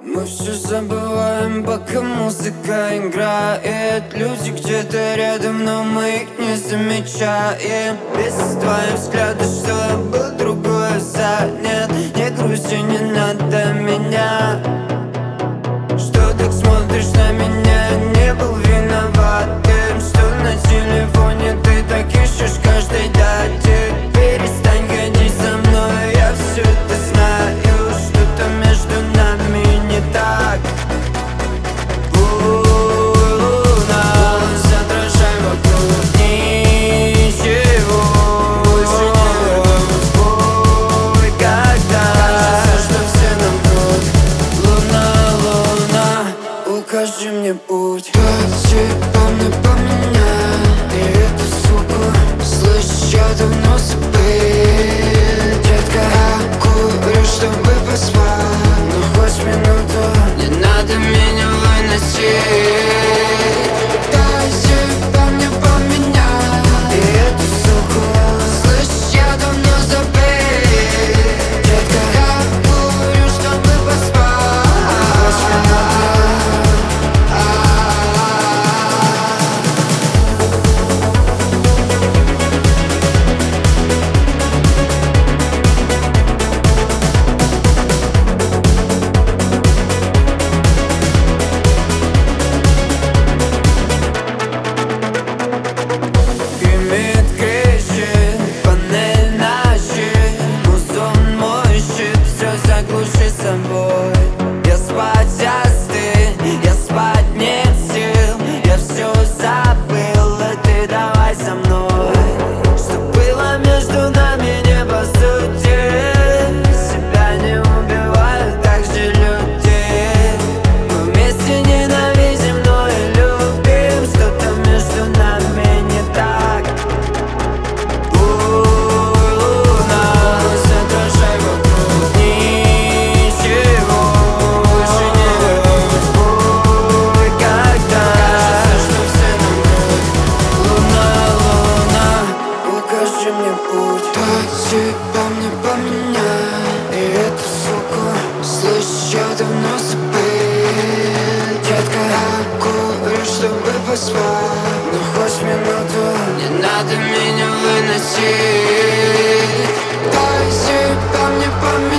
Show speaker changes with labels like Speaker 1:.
Speaker 1: Мы все забываем, пока музыка играет. Люди где-то рядом, но мы их не замечаем. Без твоих взглядов, что был другой занят. Не грусти, не надо меня. Что так смотришь на меня? Не был виноватым, что на телефоне ты так ищешь каждой дате. Перестань ходить со мной, я все это знаю. Что-то между нами не так. Луна, задрожай вокруг, ничего больше не вернусь в бой. Когда кажется, что все нам врут. Луна, луна, укажи мне путь. Спасибо мне поменяй и эту суку. Слышишь, я давно забыл. Детка, я курю, чтобы поспать. Но хоть минуту не надо меня выносить. Спасибо мне поменяй и эту суку. Слышишь, я давно забыл. Детка, я курю, чтобы поспать. Но хоть минуту. Гремит, кричит, панель ночи. Музон мой щит, все заглуши собой. Я спать остыл, я спать нет сил. Я все забыл, и ты давай со мной. Что было между нами, не по сути. Себя не убивают, так же люди. Мы вместе ненавидим, но и любим. Что-то между нами не так. Луна, задрожай вокруг, ничего больше не вернусь в бой. Когда кажется, что все нам врут. Луна, луна, укажи мне путь. Спасибо мне поменяй и эту суку. Слышишь, я давно забыл. Детка, я курю, чтобы поспать. Но хоть минуту не надо меня выносить. Спасибо мне поменяй